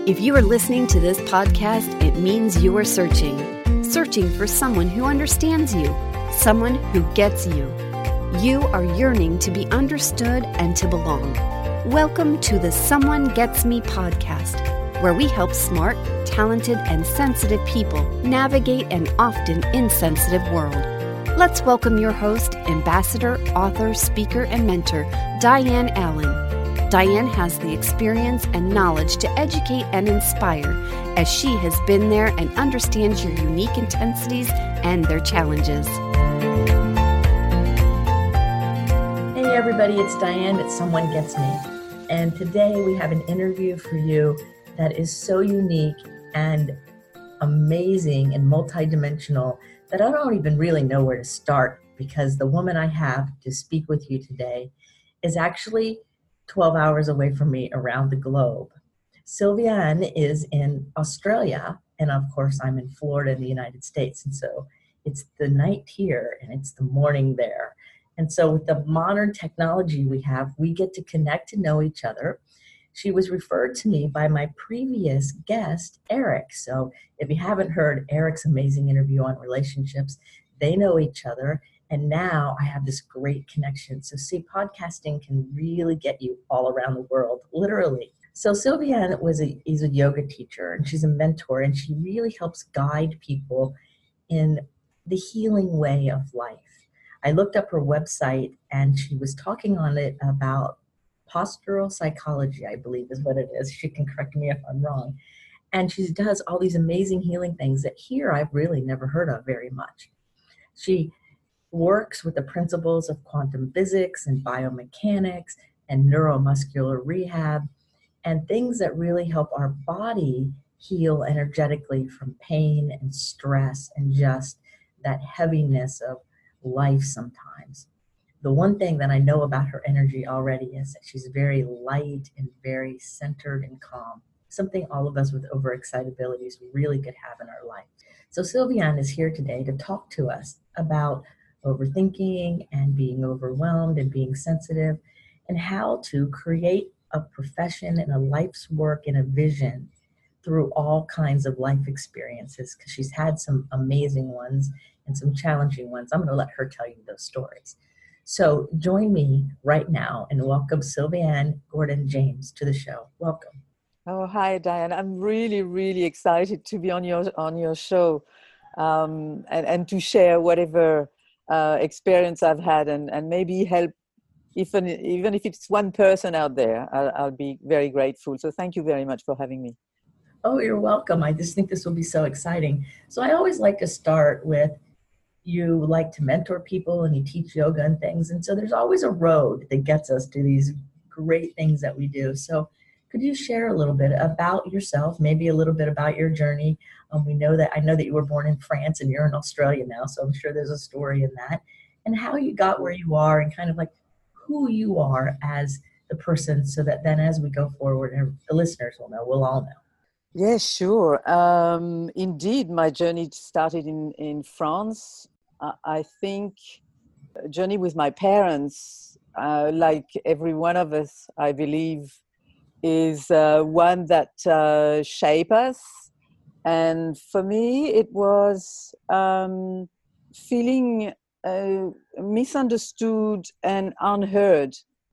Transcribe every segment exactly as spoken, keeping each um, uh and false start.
If you are listening to this podcast, it means you are searching. Searching for someone who understands you, someone who gets you. You are yearning to be understood and to belong. Welcome to the Someone Gets Me podcast, where we help smart, talented, and sensitive people navigate an often insensitive world. Let's welcome your host, ambassador, author, speaker, and mentor, Diane Allen. Diane has the experience and knowledge to educate and inspire, as she has been there and understands your unique intensities and their challenges. Hey everybody, it's Diane at Someone Gets Me. And today we have an interview for you that is so unique and amazing and multidimensional that I don't even really know where to start, because the woman I have to speak with you today is actually twelve hours away from me around the globe. Sylviane is in Australia, and of course I'm in Florida in the United States, and so it's the night here and it's the morning there. And so with the modern technology we have, we get to connect to know each other. She was referred to me by my previous guest, Eric. So if you haven't heard Eric's amazing interview on relationships, they know each other. And now I have this great connection. So see, podcasting can really get you all around the world, literally. So Sylviane was a, is a yoga teacher, and she's a mentor, and she really helps guide people in the healing way of life. I looked up her website, and she was talking on it about postural psychology, I believe is what it is. She can correct me if I'm wrong. And she does all these amazing healing things that here I've really never heard of very much. She works with the principles of quantum physics and biomechanics and neuromuscular rehab and things that really help our body heal energetically from pain and stress and just that heaviness of life sometimes. The one thing that I know about her energy already is that she's very light and very centered and calm, something all of us with overexcitabilities really could have in our life. So Sylviane is here today to talk to us about overthinking and being overwhelmed and being sensitive, and how to create a profession and a life's work and a vision through all kinds of life experiences, because she's had some amazing ones and some challenging ones. I'm going to let her tell you those stories. So join me right now and welcome Sylviane Gordon-James to the show. Welcome. Oh, hi, Diane. I'm really, really excited to be on your on your show um, and, and to share whatever uh, experience I've had and, and maybe help, even, even if it's one person out there, I'll, I'll be very grateful. So thank you very much for having me. Oh, you're welcome. I just think this will be so exciting. So I always like to start with, you like to mentor people and you teach yoga and things. And so there's always a road that gets us to these great things that we do. So could you share a little bit about yourself, maybe a little bit about your journey? Um, we know that, I know that you were born in France and you're in Australia now, so I'm sure there's a story in that. And how you got where you are and kind of like who you are as the person, so that then as we go forward, and the listeners will know, we'll all know. Yeah, sure. Um, indeed, my journey started in, in France. Uh, I think a journey with my parents, uh, like every one of us, I believe, is uh, one that uh, shape us. And for me, it was um, feeling uh, misunderstood and unheard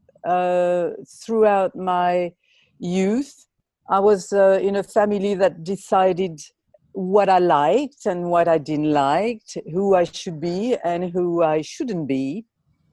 uh, throughout my youth. I was uh, in a family that decided what I liked and what I didn't like, who I should be and who I shouldn't be,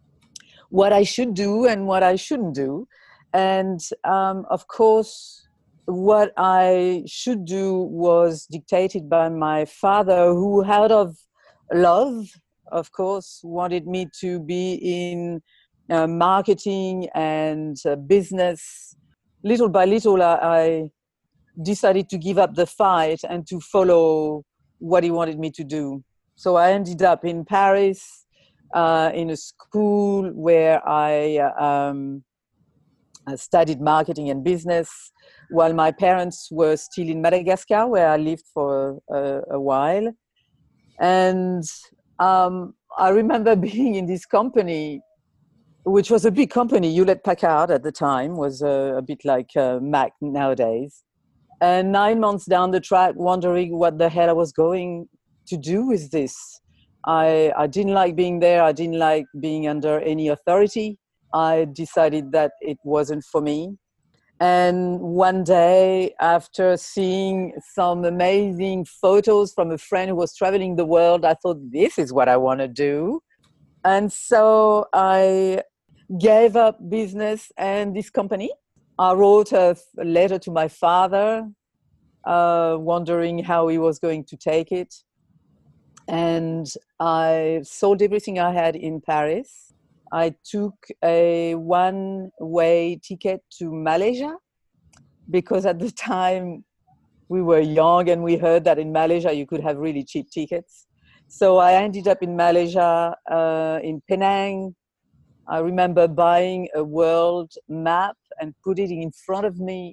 what I should do and what I shouldn't do. And um, of course, what I should do was dictated by my father, who out of love, of course, wanted me to be in uh, marketing and uh, business. Little by little, I, I decided to give up the fight and to follow what he wanted me to do. So I ended up in Paris, uh, in a school where I um, I studied marketing and business, while my parents were still in Madagascar, where I lived for a, a while. And um, I remember being in this company, which was a big company. Hewlett Packard at the time was a, a bit like uh, Mac nowadays. And nine months down the track, wondering what the hell I was going to do with this. I, I didn't like being there. I didn't like being under any authority. I decided that it wasn't for me. And one day, after seeing some amazing photos from a friend who was traveling the world, I thought, this is what I want to do. And so I gave up business and this company. I wrote a letter to my father, uh, wondering how he was going to take it. And I sold everything I had in Paris. I took a one-way ticket to Malaysia because at the time we were young and we heard that in Malaysia you could have really cheap tickets. So I ended up in Malaysia, uh, in Penang. I remember buying a world map and put it in front of me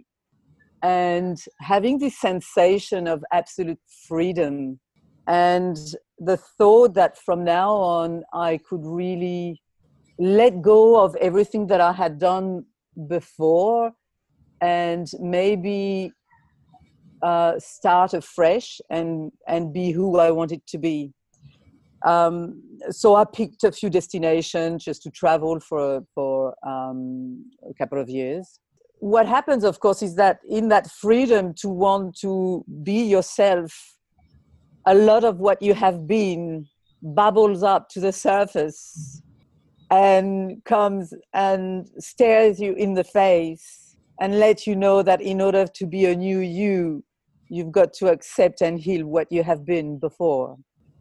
and having this sensation of absolute freedom and the thought that from now on I could really let go of everything that I had done before and maybe uh, start afresh and, and be who I wanted to be. Um, so I picked a few destinations just to travel for, for um, a couple of years. What happens, of course, is that in that freedom to want to be yourself, a lot of what you have been bubbles up to the surface and comes and stares you in the face and lets you know that in order to be a new you, you've got to accept and heal what you have been before.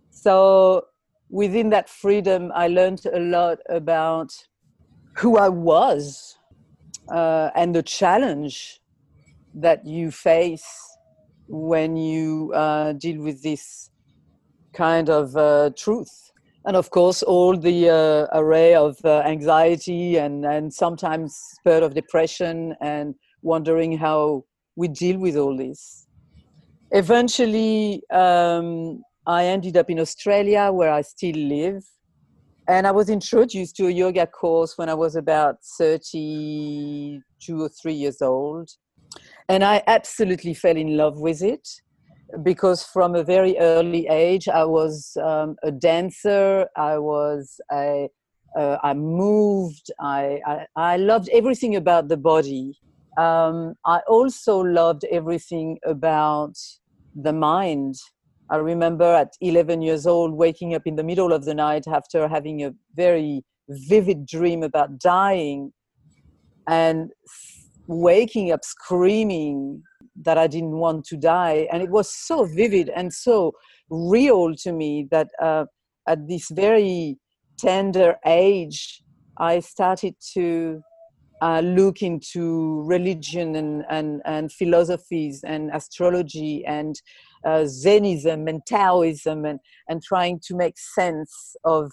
So within that freedom, I learned a lot about who I was uh, and the challenge that you face when you uh, deal with this kind of uh, truth. And of course, all the uh, array of uh, anxiety and, and sometimes spurt of depression and wondering how we deal with all this. Eventually, um, I ended up in Australia where I still live. And I was introduced to a yoga course when I was about thirty-two or three years old. And I absolutely fell in love with it. Because from a very early age, I was um, a dancer, I was, a, uh, I moved, I, I, I loved everything about the body. Um, I also loved everything about the mind. I remember at eleven years old, waking up in the middle of the night after having a very vivid dream about dying and waking up screaming that I didn't want to die. And it was so vivid and so real to me that uh, at this very tender age, I started to uh, look into religion and, and, and philosophies and astrology and uh, Zenism and Taoism and, and trying to make sense of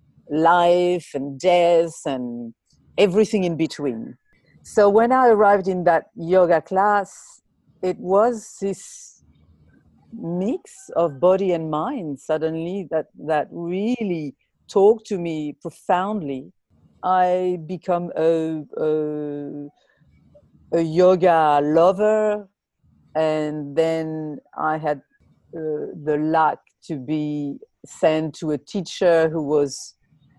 life and death and everything in between. So when I arrived in that yoga class, it was this mix of body and mind suddenly that, that really talked to me profoundly. I become a, a, a yoga lover, and then I had uh, the luck to be sent to a teacher who was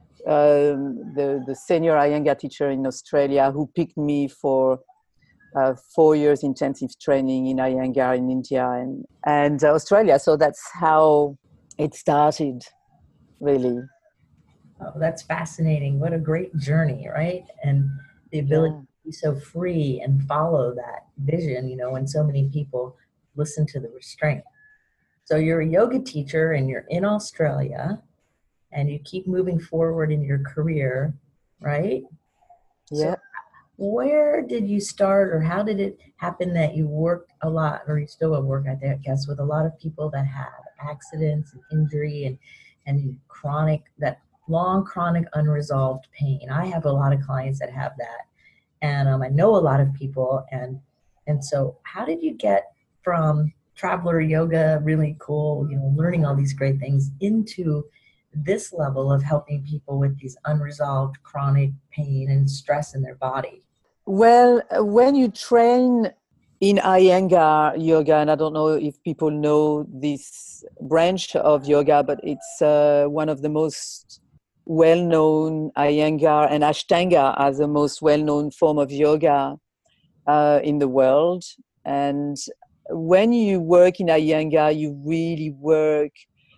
um, the, the senior Iyengar teacher in Australia, who picked me for Uh, four years intensive training in Iyengar in India and, and Australia. So that's how it started, really. Oh, that's fascinating. What a great journey, right? And the ability yeah. to be so free and follow that vision, you know, when so many people listen to the restraint. So you're a yoga teacher and you're in Australia and you keep moving forward in your career, right? Yeah. So where did you start, or how did it happen that you worked a lot, or you still work, I guess, with a lot of people that have accidents and injury and, and chronic, that long chronic unresolved pain? I have a lot of clients that have that, and um, I know a lot of people, and and so how did you get from traveler yoga, really cool, you know, learning all these great things, into this level of helping people with these unresolved chronic pain and stress in their body? Well, when you train in Iyengar yoga, and I don't know if people know this branch of yoga, but it's uh, one of the most well-known. Iyengar and Ashtanga are the most well-known form of yoga uh, in the world. And when you work in Iyengar, you really work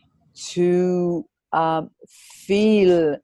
to um, feel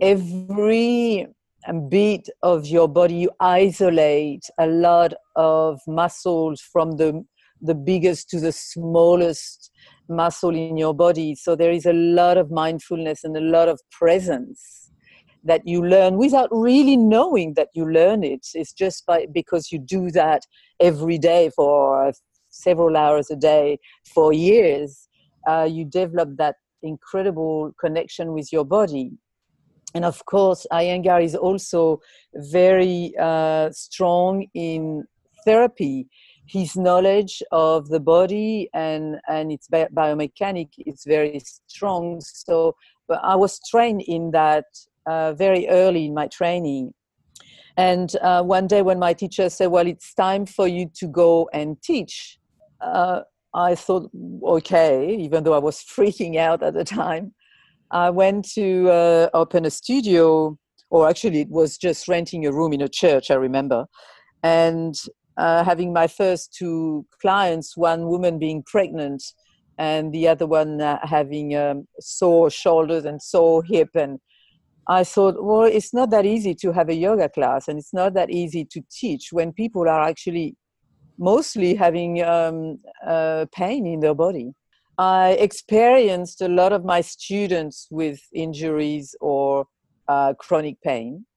every beat of your body. You isolate a lot of muscles from the the biggest to the smallest muscle in your body. So there is a lot of mindfulness and a lot of presence that you learn without really knowing that you learn it. It's just by because you do that every day for several hours a day for years. Uh, you develop that incredible connection with your body. And of course, Iyengar is also very uh, strong in therapy. His knowledge of the body and, and its bi- biomechanic is very strong. So but I was trained in that uh, very early in my training. And uh, one day when my teacher said, well, it's time for you to go and teach, uh, I thought, okay, even though I was freaking out at the time. I went to uh, open a studio, or actually it was just renting a room in a church, I remember, and uh, having my first two clients, one woman being pregnant and the other one uh, having um, sore shoulders and sore hip. And I thought, well, it's not that easy to have a yoga class, and it's not that easy to teach when people are actually mostly having um, uh, pain in their body. I experienced a lot of my students with injuries or uh, chronic pain.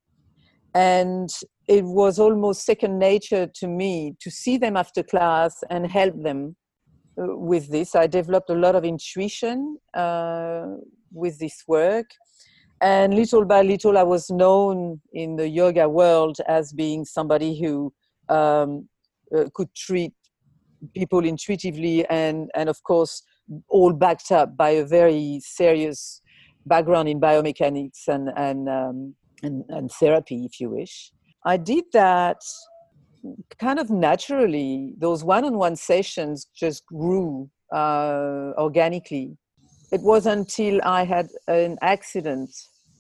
And it was almost second nature to me to see them after class and help them uh, with this. I developed a lot of intuition uh, with this work. And little by little, I was known in the yoga world as being somebody who um, uh, could treat people intuitively and, and of course, all backed up by a very serious background in biomechanics and and, um, and and therapy, if you wish. I did that kind of naturally. Those one-on-one sessions just grew uh, organically. It was until I had an accident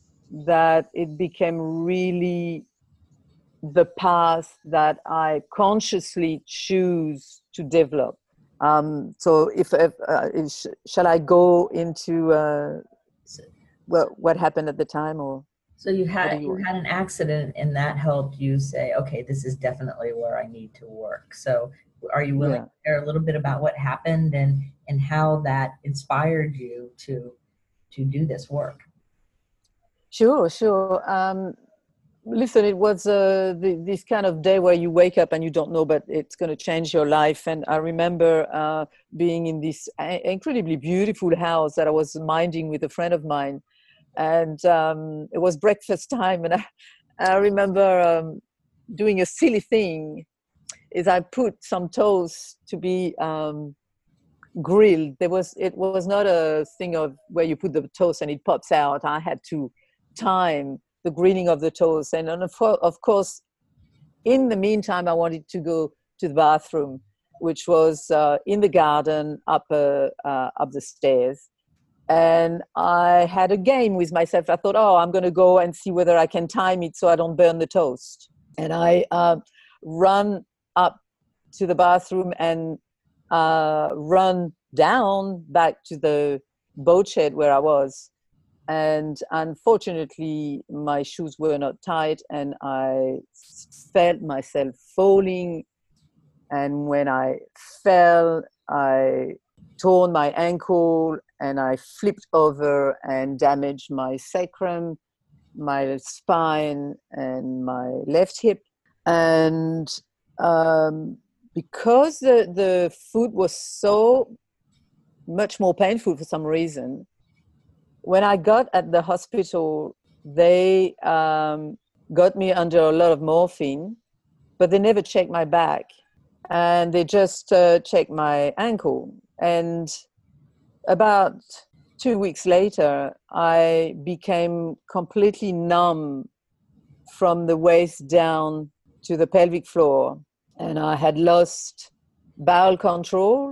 that it became really the path that I consciously choose to develop. Um, so if, if, uh, if shall I go into uh, what, what happened at the time, or so you had you you had an accident and that helped you say, okay, this is definitely where I need to work. So are you willing yeah. to share a little bit about what happened and and how that inspired you to to do this work? Sure, sure. Um, listen, it was uh, the, this kind of day where you wake up and you don't know, but it's going to change your life. And I remember uh, being in this incredibly beautiful house that I was minding with a friend of mine. And um, it was breakfast time. And I, I remember um, doing a silly thing is I put some toast to be um, grilled. There was, it was not a thing of where you put the toast and it pops out. I had to time the grilling of the toast. And of course, in the meantime, I wanted to go to the bathroom, which was uh, in the garden up, uh, uh, up the stairs. And I had a game with myself. I thought, oh, I'm going to go and see whether I can time it so I don't burn the toast. And I uh, run up to the bathroom and uh, run down back to the boat shed where I was. And unfortunately, my shoes were not tight, and I felt myself falling. And when I fell, I torn my ankle, and I flipped over and damaged my sacrum, my spine, and my left hip. And um, because the, the foot was so much more painful for some reason, when I got at the hospital, they um, got me under a lot of morphine, but they never checked my back. And they just uh, checked my ankle. And about two weeks later, I became completely numb from the waist down to the pelvic floor. And I had lost bowel control,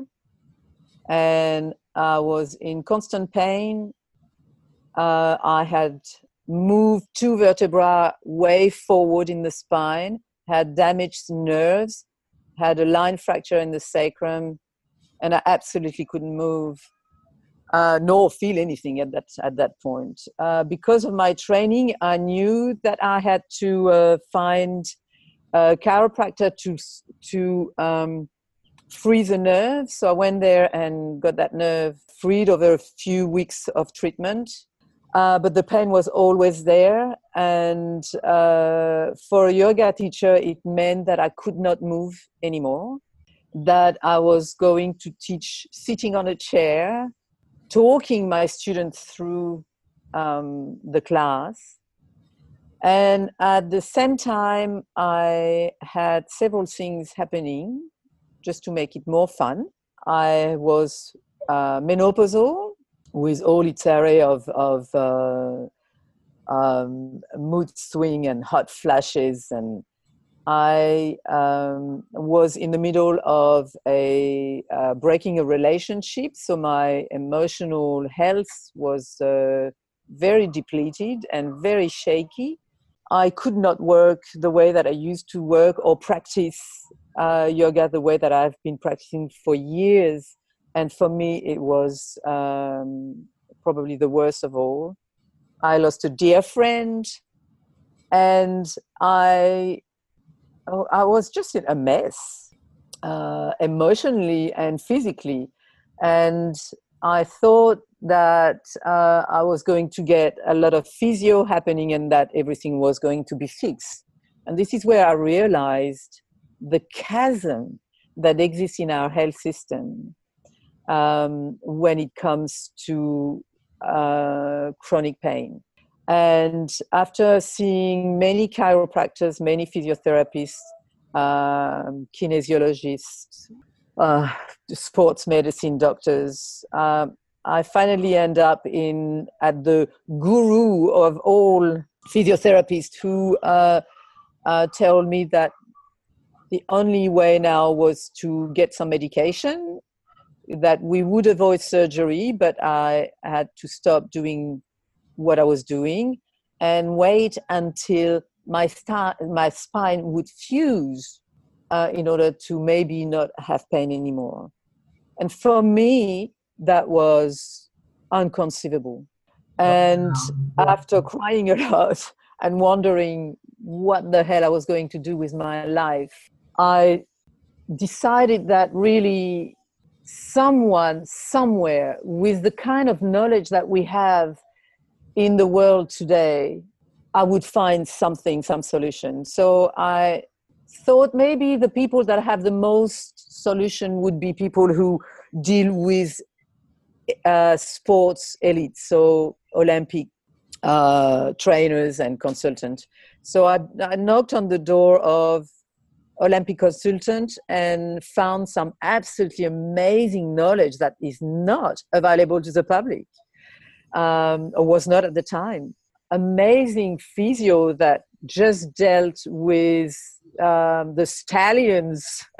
and I was in constant pain. Uh, I had moved two vertebrae way forward in the spine, had damaged nerves, had a line fracture in the sacrum, and I absolutely couldn't move. Uh, nor feel anything at that at that point. Uh, because of my training, I knew that I had to uh, find a chiropractor to to um, free the nerve. So I went there and got that nerve freed over a few weeks of treatment. Uh, but the pain was always there, and uh, for a yoga teacher, it meant that I could not move anymore. That I was going to teach sitting on a chair, talking my students through um, the class. And at the same time, I had several things happening just to make it more fun. I was uh, menopausal with all its array of, of uh, um, mood swing and hot flashes. And I um, was in the middle of a uh, breaking a relationship, so my emotional health was uh, very depleted and very shaky. I could not work the way that I used to work or practice uh, yoga the way that I've been practicing for years. And for me, it was um, probably the worst of all. I lost a dear friend, and I Oh, I was just in a mess, uh, emotionally and physically. And I thought that uh, I was going to get a lot of physio happening and that everything was going to be fixed. And this is where I realized the chasm that exists in our health system um, when it comes to uh, chronic pain. And after seeing many chiropractors, many physiotherapists, um, kinesiologists, uh, sports medicine doctors, uh, I finally end up in at the guru of all physiotherapists who uh, uh, told me that the only way now was to get some medication, that we would avoid surgery, but I had to stop doing what I was doing and wait until my sta- my spine would fuse uh, in order to maybe not have pain anymore. And for me, that was inconceivable. And after crying a lot and wondering what the hell I was going to do with my life, I decided that really someone somewhere with the kind of knowledge that we have in the world today, I would find something, some solution. So I thought maybe the people that have the most solution would be people who deal with uh, sports elites, so Olympic uh, trainers and consultants. So I, I knocked on the door of Olympic consultant and found some absolutely amazing knowledge that is not available to the public. Um, or was not at the time. Amazing physio that just dealt with um, the stallions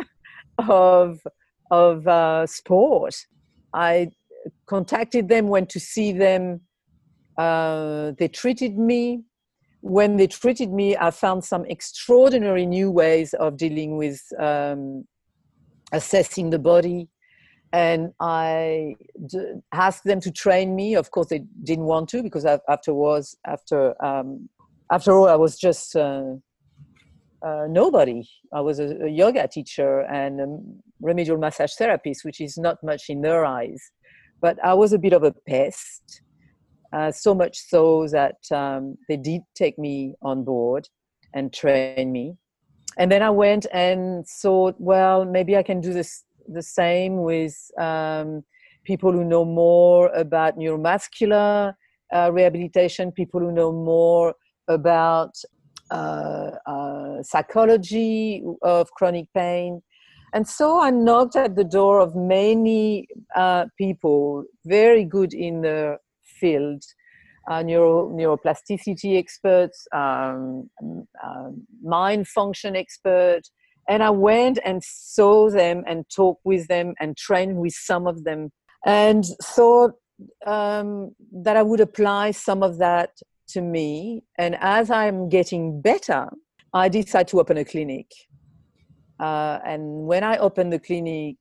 of of uh, sport. I contacted them, went to see them. Uh, they treated me. When they treated me, I found some extraordinary new ways of dealing with um, assessing the body. And I d- asked them to train me. Of course, they didn't want to because afterwards, after um, after all, I was just uh, uh, nobody. I was a, a yoga teacher and a remedial massage therapist, which is not much in their eyes. But I was a bit of a pest, uh, so much so that um, they did take me on board and train me. And then I went and thought, well, maybe I can do this the same with um, people who know more about neuromuscular uh, rehabilitation, people who know more about uh, uh, psychology of chronic pain. And so I knocked at the door of many uh, people very good in the field, uh, neuro, neuroplasticity experts, um, uh, mind function experts, And I went and saw them and talked with them and trained with some of them, and thought um, that I would apply some of that to me. And as I'm getting better, I decided to open a clinic. Uh, and when I opened the clinic,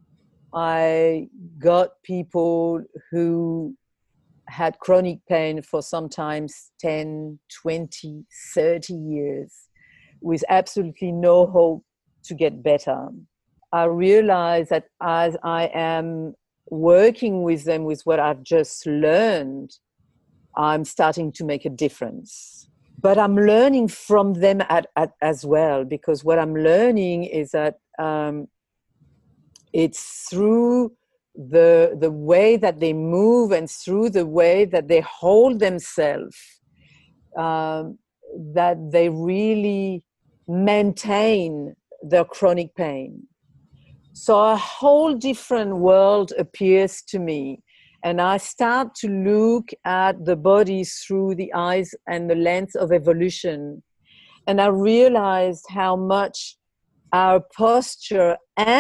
I got people who had chronic pain for sometimes ten, twenty, thirty years with absolutely no hope to get better. I realized that as I am working with them with what I've just learned, I'm starting to make a difference. But I'm learning from them at, at, as well, because what I'm learning is that um, it's through the, the way that they move and through the way that they hold themselves um, that they really maintain their chronic pain. So a whole different world appears to me. And I start to look at the body through the eyes and the lens of evolution. And I realized how much our posture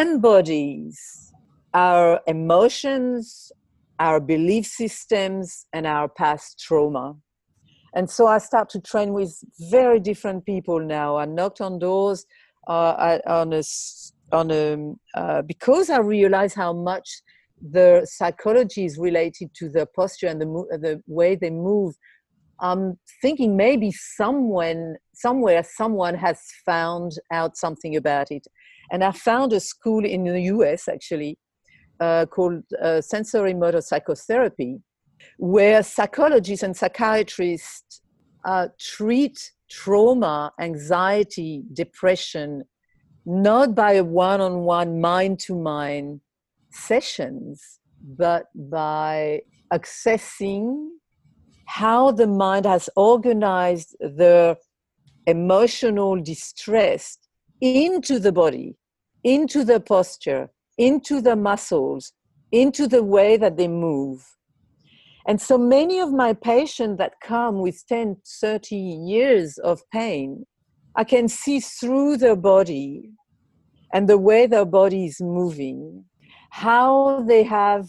embodies our emotions, our belief systems, and our past trauma. And so I start to train with very different people now. I knocked on doors uh, on a, on a, uh, because I realize how much the psychology is related to the posture and the, the way they move. I'm thinking maybe someone, somewhere, someone has found out something about it. And I found a school in the U S actually uh, called uh, sensory motor psychotherapy, where psychologists and psychiatrists uh, treat trauma, anxiety, depression, not by a one-on-one, mind-to-mind sessions, but by accessing how the mind has organized the emotional distress into the body, into the posture, into the muscles, into the way that they move. And so many of my patients that come with ten, thirty years of pain, I can see through their body and the way their body is moving, how they have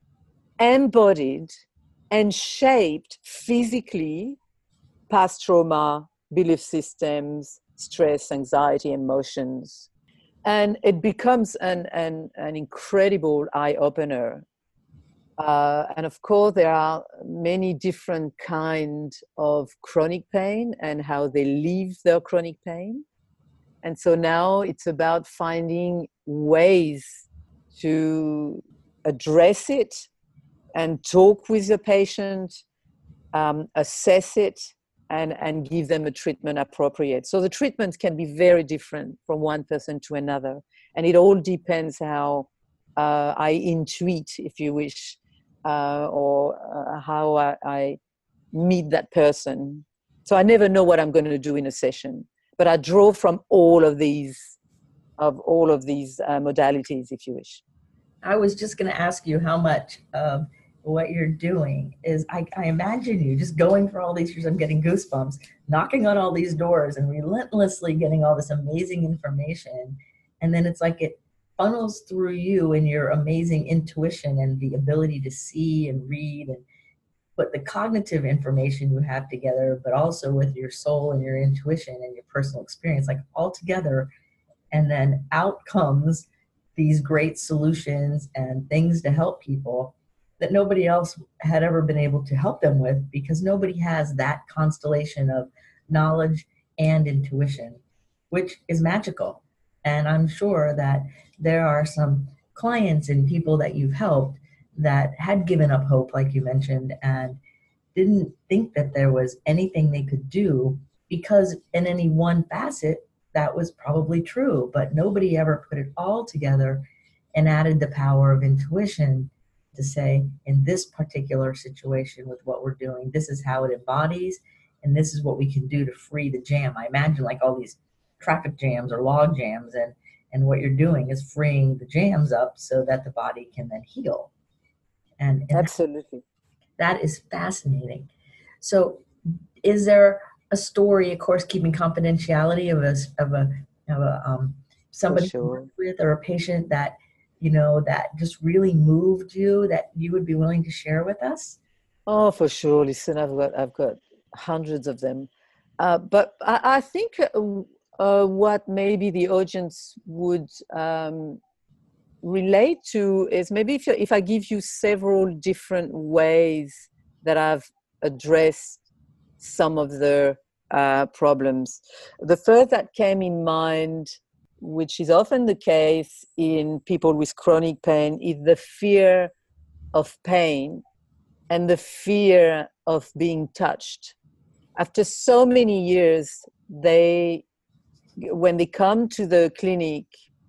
embodied and shaped physically past trauma, belief systems, stress, anxiety, emotions. And it becomes an, an, an incredible eye-opener. Uh, and of course, there are many different kinds of chronic pain and how they live their chronic pain. And so now it's about finding ways to address it and talk with the patient, um, assess it, and, and give them a treatment appropriate. So the treatments can be very different from one person to another. And it all depends how uh, I intuit, if you wish, uh, or uh, how I, I meet that person. So I never know what I'm going to do in a session, but I draw from all of these, of all of these uh, modalities, if you wish. I was just going to ask you how much of what you're doing is, I, I imagine you just going for all these years, I'm getting goosebumps, knocking on all these doors and relentlessly getting all this amazing information. And then it's like it funnels through you and your amazing intuition and the ability to see and read and put the cognitive information you have together, but also with your soul and your intuition and your personal experience, like all together. And then out comes these great solutions and things to help people that nobody else had ever been able to help them with, because nobody has that constellation of knowledge and intuition, which is magical. And I'm sure that there are some clients and people that you've helped that had given up hope, like you mentioned, and didn't think that there was anything they could do, because in any one facet, that was probably true, but nobody ever put it all together and added the power of intuition to say, in this particular situation with what we're doing, this is how it embodies, and this is what we can do to free the jam. I imagine like all these traffic jams or log jams, and, and what you're doing is freeing the jams up so that the body can then heal. And, and Absolutely. That, that is fascinating. So is there a story, of course, keeping confidentiality of a, of a, of a um, somebody you sure. worked with or a patient that, you know, that just really moved you that you would be willing to share with us? Oh, for sure. Listen, I've got I've got hundreds of them, uh, but I, I think uh, uh, what maybe the audience would um, relate to is maybe if if I give you several different ways that I've addressed some of the uh, problems. The first that came in mind, which is often the case in people with chronic pain, is the fear of pain and the fear of being touched. After so many years, they, when they come to the clinic,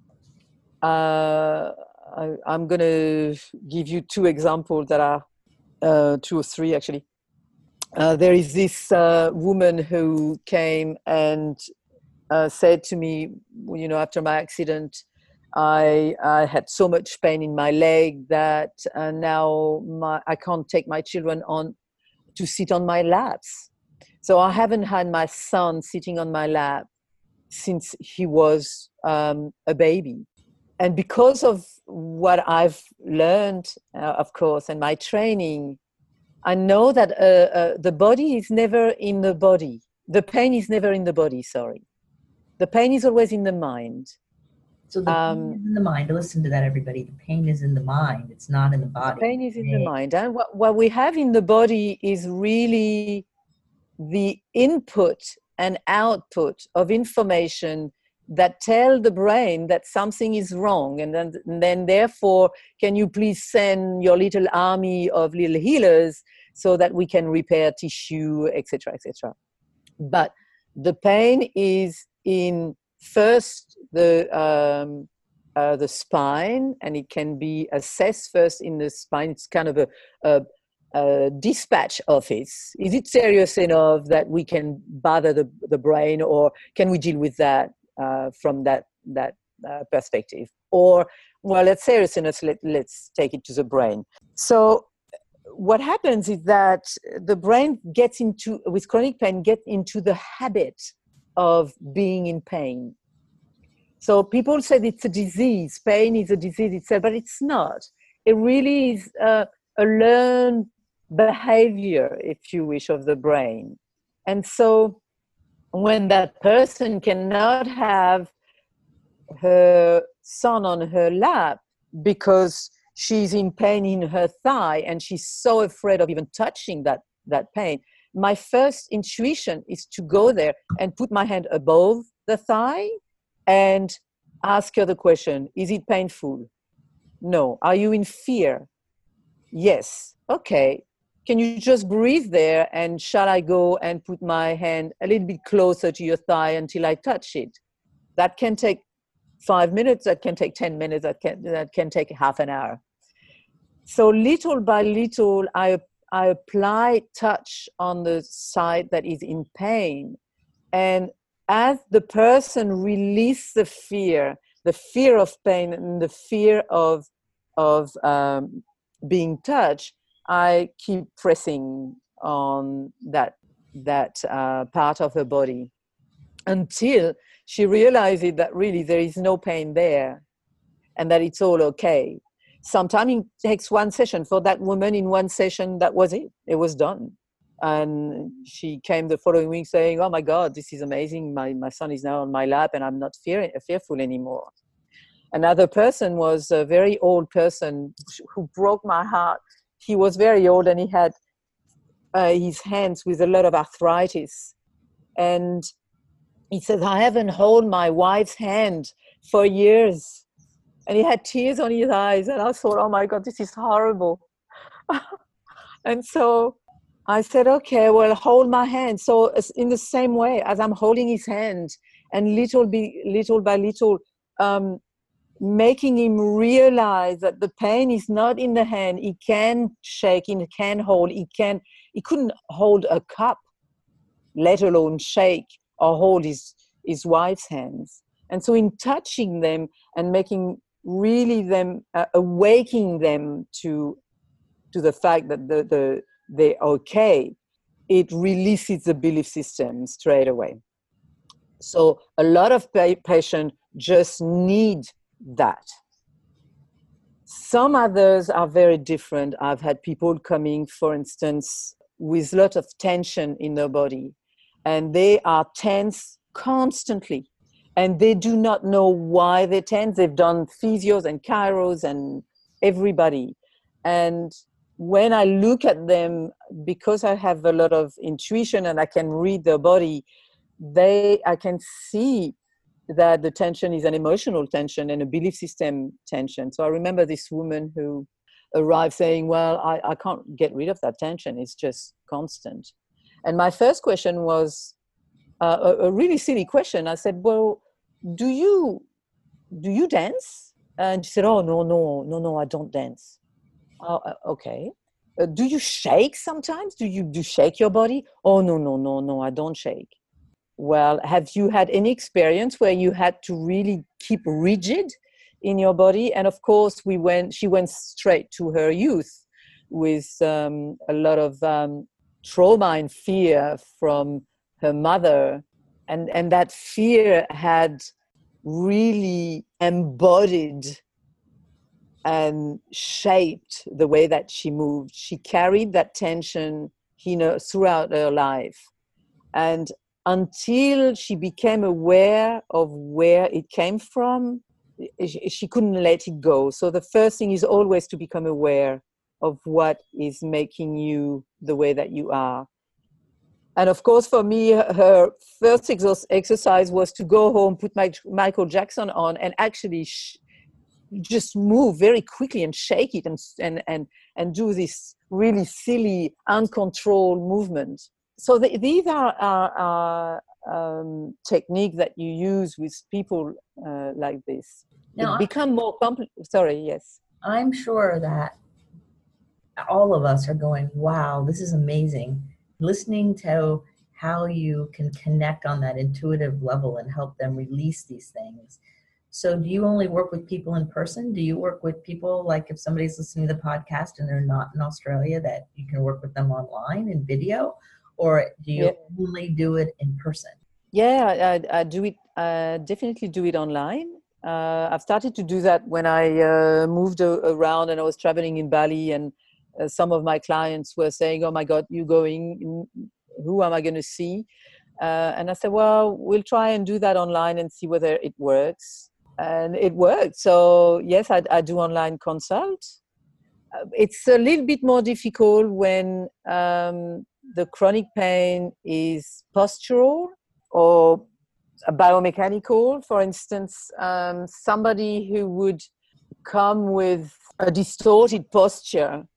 uh, I, I'm going to give you two examples that are uh, two or three actually. Uh, there is this uh, woman who came and uh, said to me, you know, after my accident, I, I had so much pain in my leg that uh, now my, I can't take my children on to sit on my laps. So I haven't had my son sitting on my lap since he was um, a baby. And because of what I've learned, uh, of course, and my training, I know that uh, uh, the body is never in the body. The pain is never in the body, sorry. The pain is always in the mind. So the um, pain is in the mind. Listen to that, everybody. The pain is in the mind. It's not in the body. The pain is in the mind. And what, what we have in the body is really the input and output of information that tell the brain that something is wrong. And then, and then therefore, can you please send your little army of little healers so that we can repair tissue, et cetera, et cetera. But the pain is in first the um, uh, the spine, and it can be assessed first in the spine. It's kind of a, a, a dispatch office. Is it serious enough that we can bother the, the brain, or can we deal with that uh, from that that uh, perspective? Or, well, it's serious enough, let, let's take it to the brain. So what happens is that the brain gets into, with chronic pain, get into the habit of being in pain. So people say it's a disease, pain is a disease itself, but it's not. It really is a, a learned behavior, if you wish, of the brain. And so when that person cannot have her son on her lap because she's in pain in her thigh and she's so afraid of even touching that, that pain, my first intuition is to go there and put my hand above the thigh and ask her the question, is it painful? No. Are you in fear? Yes. Okay. Can you just breathe there, and shall I go and put my hand a little bit closer to your thigh until I touch it? That can take five minutes, that can take ten minutes, that can, that can take half an hour. So little by little, I, I apply touch on the side that is in pain. And as the person releases the fear, the fear of pain and the fear of, of um, being touched, I keep pressing on that, that uh, part of her body until she realizes that really there is no pain there and that it's all okay. Sometimes it takes one session. For that woman, in one session, that was it. It was done. And she came the following week saying, oh my God, this is amazing. My, my son is now on my lap and I'm not fear, fearful anymore. Another person was a very old person who broke my heart. He was very old and he had uh, his hands with a lot of arthritis. And he said, I haven't held my wife's hand for years. And he had tears on his eyes. And I thought, oh my God, this is horrible. And so I said, okay, well, hold my hand. So in the same way as I'm holding his hand and little by little, by little um, making him realize that the pain is not in the hand. He can shake, he can hold, he can, he couldn't hold a cup, let alone shake or hold his, his wife's hands. And so in touching them and making really them, uh, awakening them to, to the fact that the, the, they're okay, it releases the belief system straight away. So a lot of pa- patients just need that. Some others are very different. I've had people coming, for instance, with a lot of tension in their body, and they are tense constantly, and they do not know why they're tense. They've done physios and chiros and everybody. And when I look at them, because I have a lot of intuition and I can read their body, they I can see that the tension is an emotional tension and a belief system tension. So I remember this woman who arrived saying, well, I, I can't get rid of that tension. It's just constant. And my first question was uh, a, a really silly question. I said, well, do you do you dance? And she said, oh, no, no, no, no, I don't dance. Oh, uh, okay. Uh, do you shake sometimes? Do you do you shake your body? Oh, no, no, no, no, I don't shake. Well, have you had any experience where you had to really keep rigid in your body? And of course, we went. She went straight to her youth with um, a lot of um, trauma and fear from her mother, and and that fear had really embodied and shaped the way that she moved. She carried that tension, you know, throughout her life, and until she became aware of where it came from, she couldn't let it go. So the first thing is always to become aware of what is making you the way that you are. And of course, for me, her first exercise was to go home, put Michael Jackson on, and actually sh- just move very quickly and shake it and, and, and, and do this really silly, uncontrolled movement. So the, these are, are, are um, techniques that you use with people uh, like this. Now, it become more complex. Sorry, yes. I'm sure that all of us are going, wow, this is amazing. Listening to how you can connect on that intuitive level and help them release these things. So do you only work with people in person? Do you work with people, like if somebody's listening to the podcast and they're not in Australia, that you can work with them online in video? Or do you yeah. only do it in person? Yeah, I, I do it. I definitely do it online. Uh, I've started to do that when I uh, moved a- around and I was traveling in Bali, and uh, some of my clients were saying, oh my God, you going, who am I going to see? Uh, and I said, well, we'll try and do that online and see whether it works. And it worked. So yes, I, I do online consults. Uh, it's a little bit more difficult when um, the chronic pain is postural or biomechanical. For instance, um, somebody who would come with a distorted posture,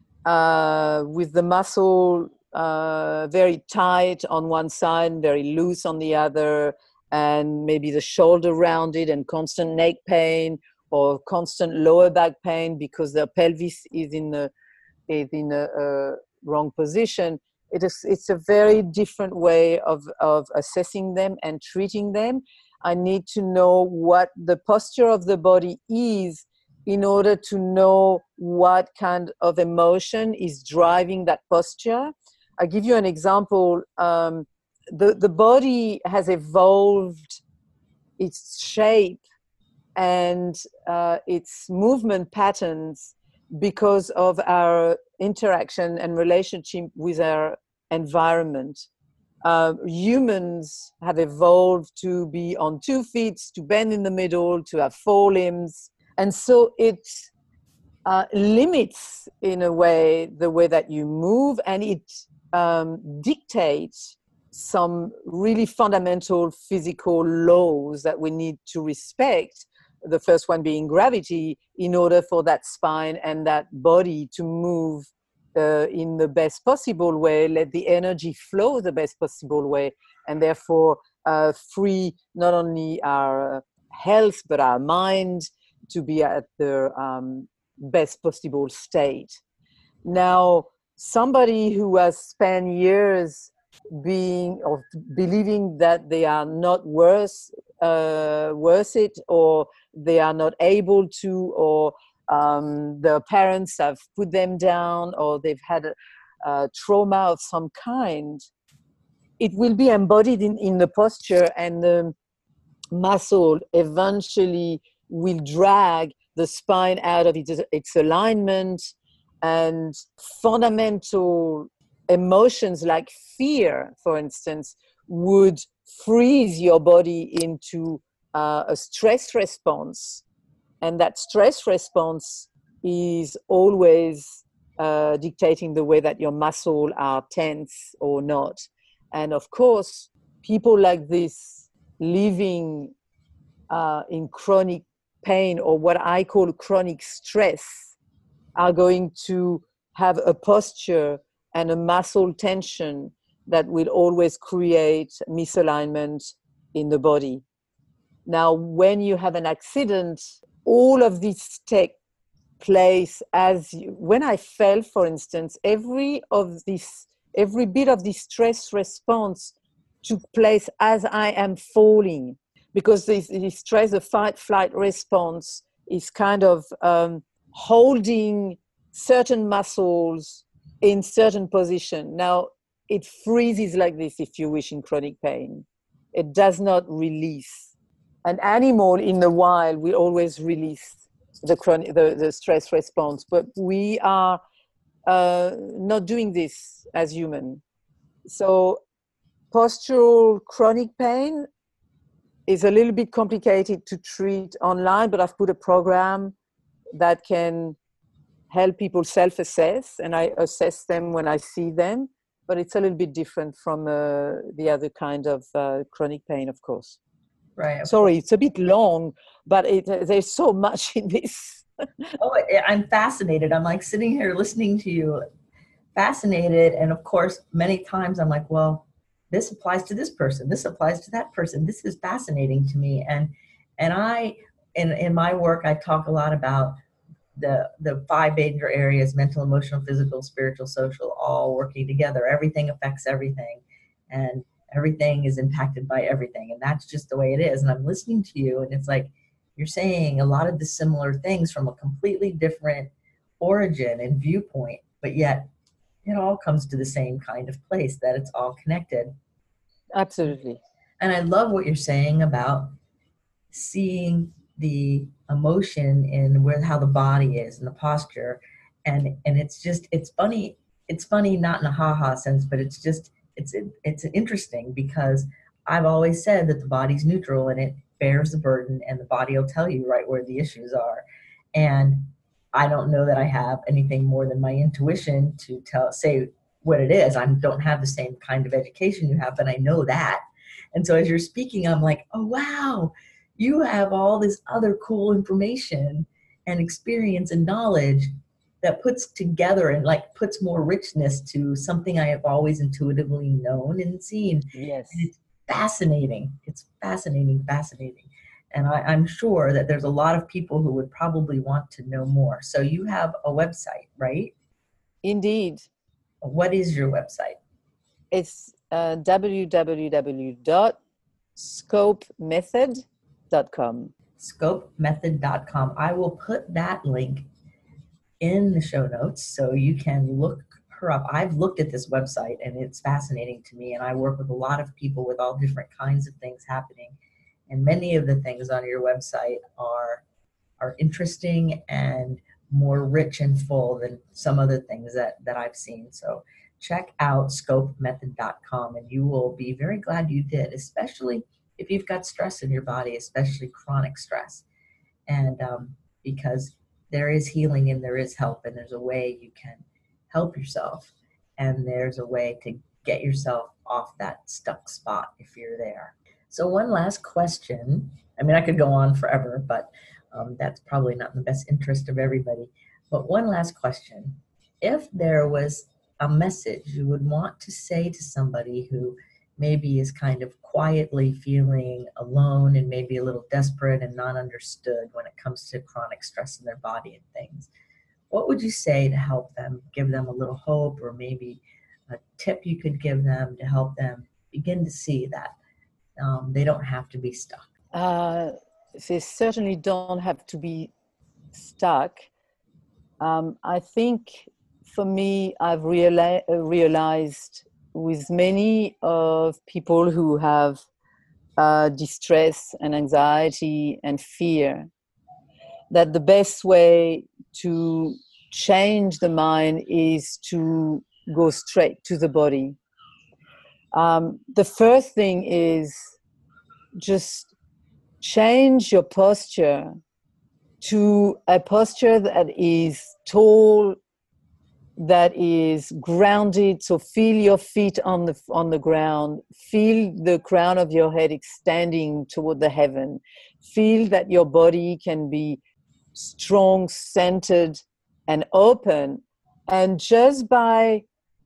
uh, with the muscle uh, very tight on one side, very loose on the other, and maybe the shoulder rounded and constant neck pain or constant lower back pain because their pelvis is in the is in a, a wrong position. It is, it's a very different way of, of assessing them and treating them. I need to know what the posture of the body is in order to know what kind of emotion is driving that posture. I'll give you an example. Um, the, the body has evolved its shape and uh, its movement patterns because of our interaction and relationship with our environment. Uh, humans have evolved to be on two feet, to bend in the middle, to have four limbs. And so it uh, limits, in a way, the way that you move, and it um, dictates some really fundamental physical laws that we need to respect. The first one being gravity, in order for that spine and that body to move uh, in the best possible way, let the energy flow the best possible way, and therefore uh, free not only our health but our mind to be at the um, best possible state. Now, somebody who has spent years being or believing that they are not worth uh, worth it, or they are not able to, or um, their parents have put them down, or they've had a, a trauma of some kind, it will be embodied in, in the posture, and the muscle eventually will drag the spine out of its, its alignment, and fundamental emotions like fear, for instance, would freeze your body into uh, a stress response. And that stress response is always uh, dictating the way that your muscles are tense or not. And of course, people like this living uh, in chronic pain, or what I call chronic stress, are going to have a posture and a muscle tension that will always create misalignment in the body. Now, when you have an accident, all of this take place as you, when I fell, for instance, every of this, every bit of this stress response took place as I am falling, because this, this stress, the fight flight response, is kind of um, holding certain muscles in certain position. Now, it freezes like this, if you wish, in chronic pain. It does not release. An animal in the wild will always release the, chronic, the, the stress response, but we are uh, not doing this as human. So postural chronic pain is a little bit complicated to treat online, but I've put a program that can help people self-assess, and I assess them when I see them, but it's a little bit different from uh, the other kind of uh, chronic pain, of course. Right. Sorry, it's a bit long, but it, uh, there's so much in this. Oh, I'm fascinated. I'm like sitting here listening to you, fascinated. And of course, many times I'm like, well, this applies to this person. This applies to that person. This is fascinating to me. And and I, in, in my work, I talk a lot about the the five major areas: mental, emotional, physical, spiritual, social, all working together. Everything affects everything. And everything is impacted by everything. And that's just the way it is. And I'm listening to you, and it's like you're saying a lot of the similar things from a completely different origin and viewpoint, but yet it all comes to the same kind of place, that it's all connected. Absolutely. And I love what you're saying about seeing the emotion in where, how the body is and the posture. And, and it's just, it's funny. It's funny, not in a ha-ha sense, but it's just, it's, it's interesting, because I've always said that the body's neutral and it bears the burden, and the body will tell you right where the issues are. And I don't know that I have anything more than my intuition to tell, say what it is. I don't have the same kind of education you have, but I know that. And so as you're speaking, I'm like, oh, wow, you have all this other cool information and experience and knowledge that puts together and like puts more richness to something I have always intuitively known and seen. Yes. And it's fascinating. It's fascinating, fascinating. And I, I'm sure that there's a lot of people who would probably want to know more. So you have a website, right? Indeed. What is your website? It's uh, w w w dot scope method dot com. scope method dot com. I will put that link in the show notes so you can look her up. I've looked at this website and it's fascinating to me, and I work with a lot of people with all different kinds of things happening, and many of the things on your website are are interesting and more rich and full than some other things that that I've seen. So check out scope method dot com, and you will be very glad you did, especially if you've got stress in your body, especially chronic stress. And um, because there is healing and there is help, and there's a way you can help yourself, and there's a way to get yourself off that stuck spot if you're there. So one last question. I mean, I could go on forever, but um, that's probably not in the best interest of everybody. But one last question. If there was a message you would want to say to somebody who maybe is kind of quietly feeling alone and maybe a little desperate and not understood when it comes to chronic stress in their body and things, what would you say to help them, give them a little hope, or maybe a tip you could give them to help them begin to see that um, they don't have to be stuck? Uh, they certainly don't have to be stuck. Um, I think for me, I've reali- realized with many of people who have uh, distress and anxiety and fear, that the best way to change the mind is to go straight to the body. Um, the first thing is just change your posture to a posture that is tall, that is grounded. So feel your feet on the on the ground. Feel the crown of your head extending toward the heaven. Feel that your body can be strong, centered, and open. And just by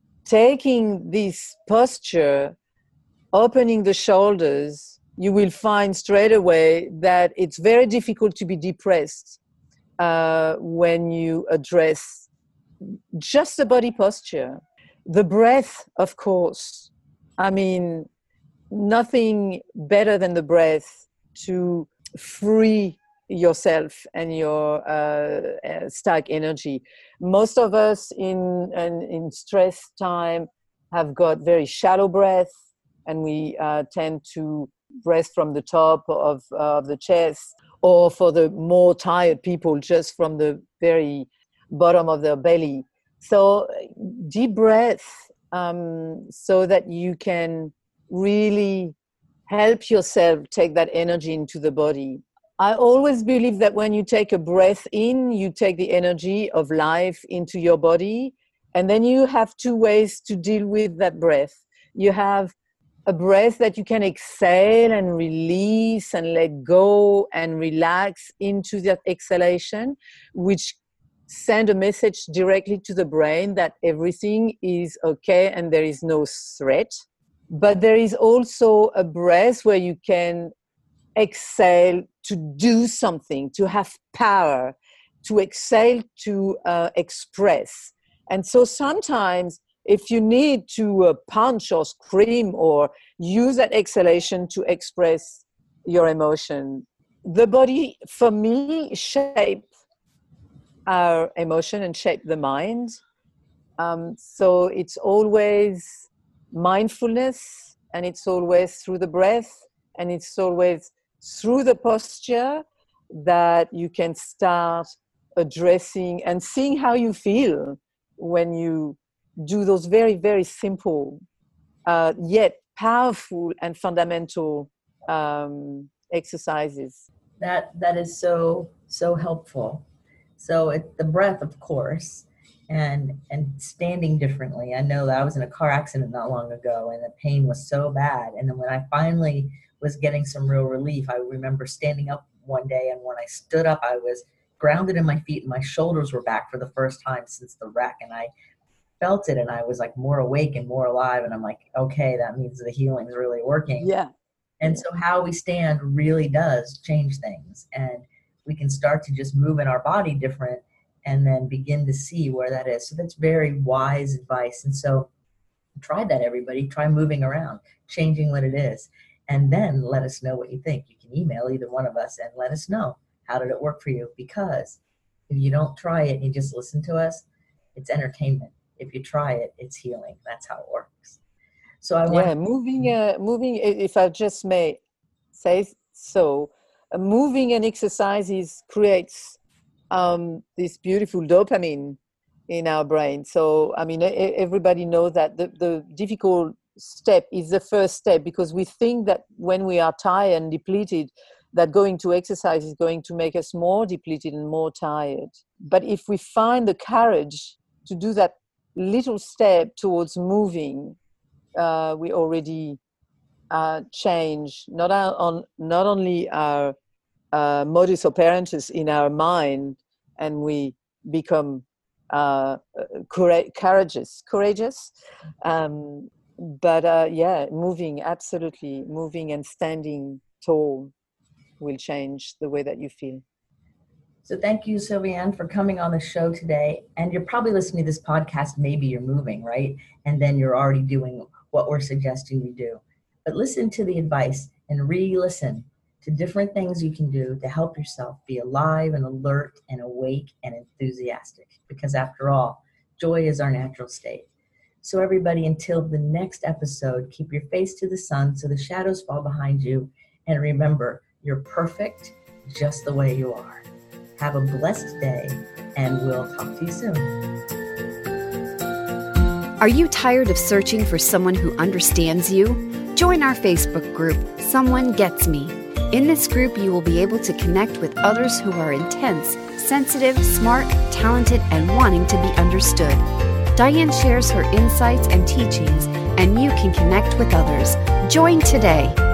taking this posture, opening the shoulders, you will find straight away that it's very difficult to be depressed uh, when you address just the body posture. The breath, of course. I mean, nothing better than the breath to free yourself and your uh, uh, stack energy. Most of us in, in, in stress time have got very shallow breath, and we uh, tend to breath from the top of, uh, of the chest, or for the more tired people, just from the very bottom of their belly. So deep breath, um, so that you can really help yourself take that energy into the body. I always believe that when you take a breath in, you take the energy of life into your body, and then you have two ways to deal with that breath. You have a breath that you can exhale and release and let go and relax into that exhalation, which send a message directly to the brain that everything is okay and there is no threat. But there is also a breath where you can exhale to do something, to have power, to exhale to uh, express. And so sometimes if you need to uh, punch or scream or use that exhalation to express your emotion, the body, for me, shape our emotion and shape the mind. Um, so it's always mindfulness, and it's always through the breath, and it's always through the posture that you can start addressing and seeing how you feel when you do those very, very simple, uh, yet powerful and fundamental um, exercises. That that is so so helpful. So it's the breath, of course, and and standing differently. I know that I was in a car accident not long ago, and the pain was so bad. And then when I finally was getting some real relief, I remember standing up one day, and when I stood up, I was grounded in my feet, and my shoulders were back for the first time since the wreck. And I felt it, and I was like more awake and more alive. And I'm like, okay, that means the healing's really working. Yeah. And so how we stand really does change things. And we can start to just move in our body different and then begin to see where that is. So that's very wise advice. And so try that, everybody. Try moving around, changing what it is. And then let us know what you think. You can email either one of us and let us know, how did it work for you? Because if you don't try it and you just listen to us, it's entertainment. If you try it, it's healing. That's how it works. So I want yeah, moving, uh, moving. If I just may say so, uh, moving and exercises creates um, this beautiful dopamine in our brain. So, I mean, everybody knows that the, the difficult step is the first step, because we think that when we are tired and depleted, that going to exercise is going to make us more depleted and more tired. But if we find the courage to do that little step towards moving, uh, we already uh, change not our, on not only our uh, modus operandi in our mind, and we become uh, courageous, courageous. Um, but uh, yeah, moving, absolutely, moving and standing tall will change the way that you feel. So thank you, Sylviane, for coming on the show today. And you're probably listening to this podcast, maybe you're moving, right? And then you're already doing what we're suggesting you do. But listen to the advice and re-listen to different things you can do to help yourself be alive and alert and awake and enthusiastic. Because after all, joy is our natural state. So everybody, until the next episode, keep your face to the sun so the shadows fall behind you. And remember, you're perfect just the way you are. Have a blessed day, and we'll talk to you soon. Are you tired of searching for someone who understands you? Join our Facebook group, Someone Gets Me. In this group, you will be able to connect with others who are intense, sensitive, smart, talented, and wanting to be understood. Diane shares her insights and teachings, and you can connect with others. Join today.